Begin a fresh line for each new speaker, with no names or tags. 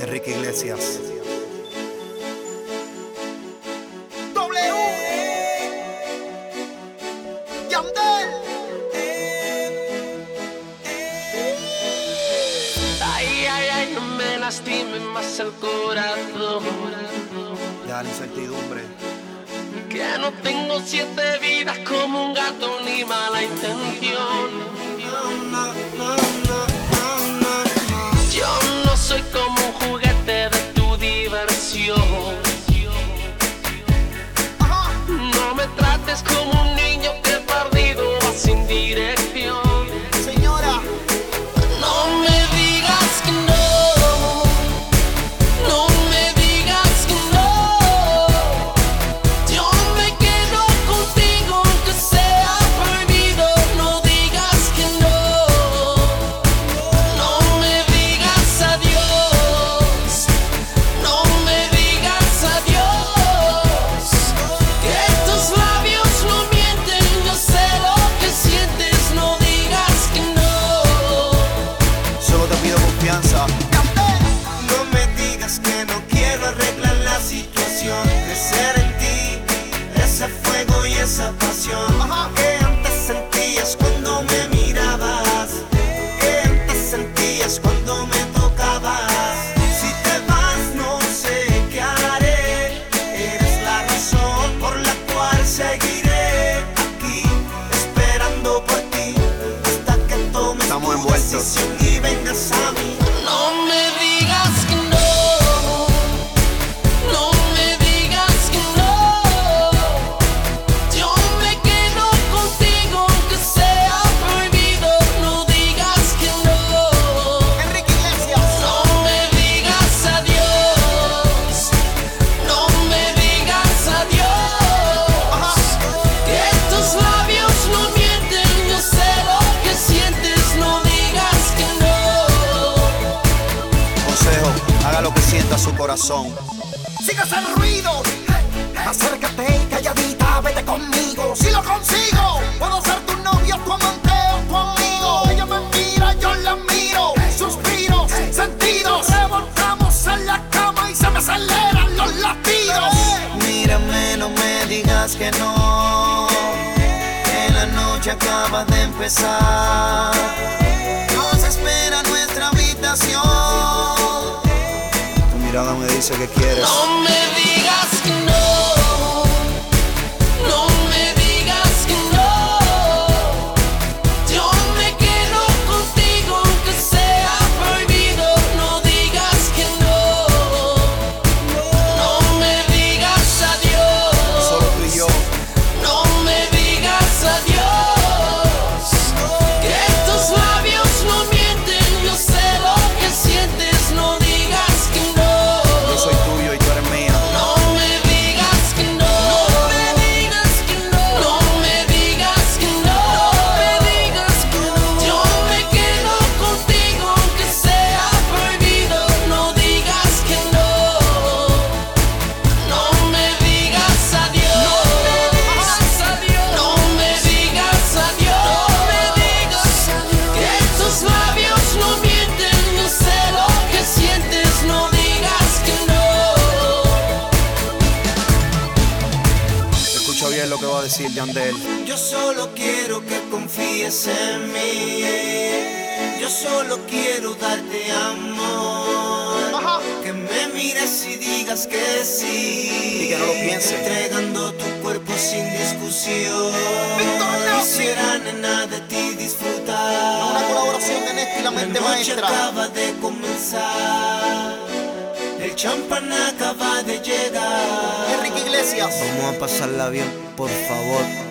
Enrique Iglesias.
Ay, ay, ay, no me lastime más el corazón.
Ya la incertidumbre.
Que no tengo 7 vidas como un gato ni mala intención. Yo no soy como un juguete de tu diversión. No me trates como un niño que perdido va sin dirección.
Señora,
No me digas que no. No me digas que no. Yo me quedo contigo aunque sea prohibido. No digas que no. No me digas adiós. No me digas adiós. Que tus labios no mienten. Yo sé lo que sientes. No digas que no.
solo te pido confianza.
No me digas que no quiero arreglar la situación. Crecer en ti, ese fuego y esa pasión que antes sentías cuando me mirabas, que antes sentías cuando me tocabas. Si te vas no sé qué haré. Eres la razón por la cual seguiré aquí esperando por ti hasta que tomes
Estamos
tu
envueltos.
decisión y vengas a mí.
No me digas que no. No me digas que no. Yo me quedo contigo aunque sea prohibido. No digas que no.
Enrique Iglesias.
No me digas adiós. No me digas adiós. Que tus labios no mienten. Yo sé lo que sientes. No digas que no.
Consejo, haga lo que sienta su corazón.
Sigas el ruido, acércate y calladita, vete conmigo. Si lo consigo, puedo ser tu novio, tu amante o tu amigo. Ella me mira, yo la miro, suspiros, sentidos. Revolcamos en la cama y se me aceleran los latidos.
Mírame, no me digas que no, que la noche acaba de empezar. Nos espera nuestra habitación.
Tu mirada me dice que quieres.
No me digas que no. No me digas que no. Yo me quedo contigo aunque sea prohibido. No digas que no. No me digas
Solo
adiós.
tú y yo.
No me digas adiós. Que tus labios no mienten. Yo sé lo que sientes. No digas que no.
Yo soy tuyo y tú eres mía.
No me digas que no. No me digas que no. No me digas que no. No me digas que no. Yo me quedo contigo aunque sea prohibido. No digas que no. No me digas adiós. No me digas adiós. No me digas adiós. Que tus labios no mienten. Yo sé lo que sientes. No digas que no.
Escucha bien lo que va a decir Yandel.
Yo solo quiero que confíes en mí. Yo solo quiero darte amor. Que me mires y digas que sí.
Y que no lo piense.
Entregando tu cuerpo sin discusión. Quisiera, nena, de ti disfrutar.
Una colaboración de Néstor y la mente
La noche
maestra.
acaba de comenzar. El champán acaba de llegar.
Enrique Iglesias.
Vamos a pasarla bien, por favor.